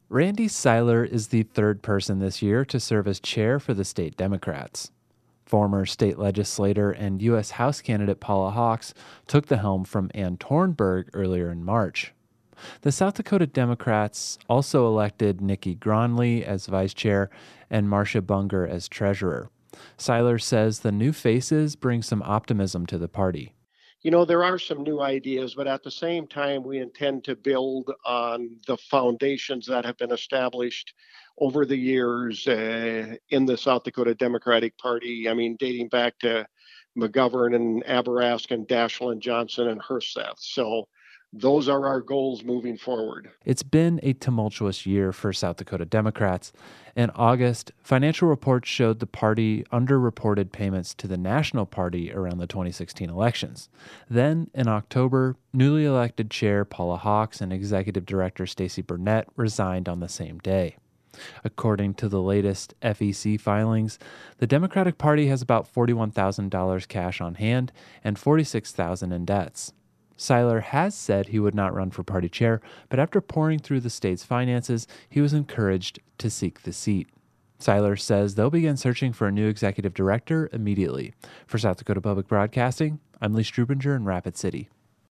Randy Seiler is the third person this year to serve as chair for the state Democrats. Former state legislator and U.S. House candidate Paula Hawks took the helm from Ann Tornberg earlier in March. The South Dakota Democrats also elected Nikki Gronley as vice chair and Marcia Bunger as treasurer. Seiler says the new faces bring some optimism to the party. There are some new ideas, but at the same time, we intend to build on the foundations that have been established over the years in the South Dakota Democratic Party. I mean, dating back to McGovern and Aberask and Daschle and Johnson and Herseth. So those are our goals moving forward. It's been a tumultuous year for South Dakota Democrats. In August, financial reports showed the party underreported payments to the National Party around the 2016 elections. Then, in October, newly elected chair Paula Hawks and executive director Stacey Burnett resigned on the same day. According to the latest FEC filings, the Democratic Party has about $41,000 cash on hand and $46,000 in debts. Seiler has said he would not run for party chair, but after pouring through the state's finances, he was encouraged to seek the seat. Seiler says they'll begin searching for a new executive director immediately. For South Dakota Public Broadcasting, I'm Lee Strubinger in Rapid City.